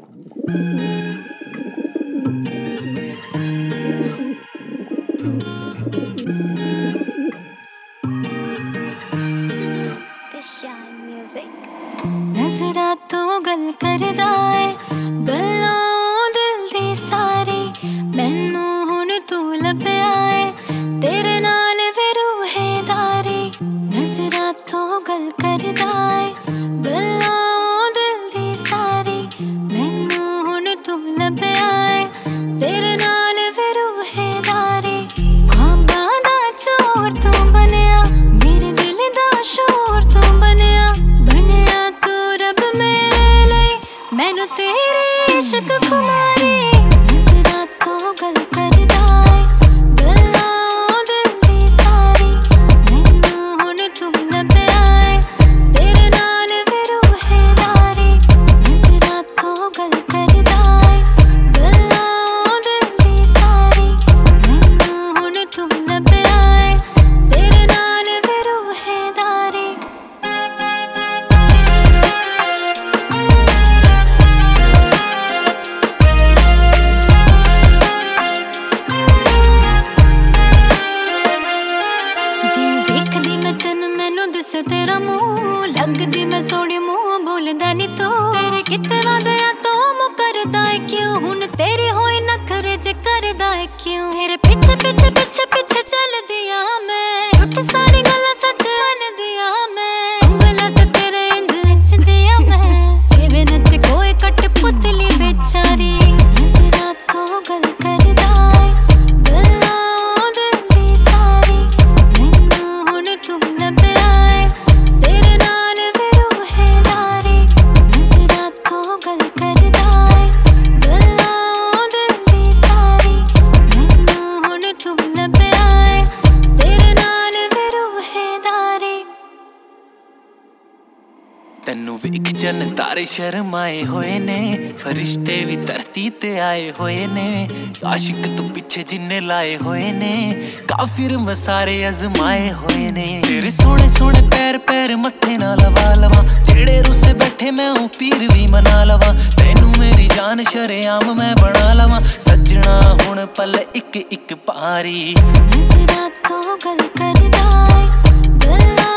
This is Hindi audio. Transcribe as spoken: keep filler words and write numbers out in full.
नजरा तो गल करदा है गल्लां दिल दी सारी मैनू हुण तू लभया है तेरे नाल वे रूहेदारी नजरा तो गल करदा है गल्लां दिल दी सारी मैनू हुण तू लभया है तेरे नाल वे रूहेदारी ख्वाबां दा चोर तू बनया मेरे दिल दा शोर तू बनया बनया तू रब मेरे लिए मैनू तेरे इश्क खुमारी नजरा तो गल करदा है गल्लां दिल दी सारी मैनू हुण तू लभया है तेरे नाल वे रूहेदारी नजरा तो गल करदा है गल्लां दिल दी सारी मैनू हुण तू लभया है तेरे नाल वे रूहेदारी मैनू दिस तेरा मुंह लगदी मैं सोहनी मुंह बोलदा नी तू तेरे कितना दया तो मुकरदा है क्यों हुण तेरे होए नखरे जे करदा है क्यों तेरे पीछे पीछे पीछे पीछे चलदिया मैं झूठ सारी गल्लां सच मनदिया मैं उंगलां ते तेरे इंज नचदिया मैं जिवें नच कोई कठपुतली बेचारी नजरा तो गल करदा है गल्लां दिल दी सारी मैनू हुण तू लभया है तेरे नाल वे रूहेदारी नजरा तो गल करदा है गल्लां दिल दी सारी मैनू हुण तू लभया है तेरे नाल वे रूहेदारी तैनू वेख जन तारे शर्माए होए ने फरिश्ते भी धरती ते आए होए ने आशिक तू पिछे जिन्ने लाए होए ने काफिर मसारे अजमाए होए ने तेरे सोने सोने पैर पैर मत्थे ना लवा लवा जेड़े रुसे बैठे मैं ओ पीर भी मना लवा तैनू मेरी जान शरेआम मैं बना लवा सजना हुण पल इक इक पारी नजरा तो गल करदा है गल्लां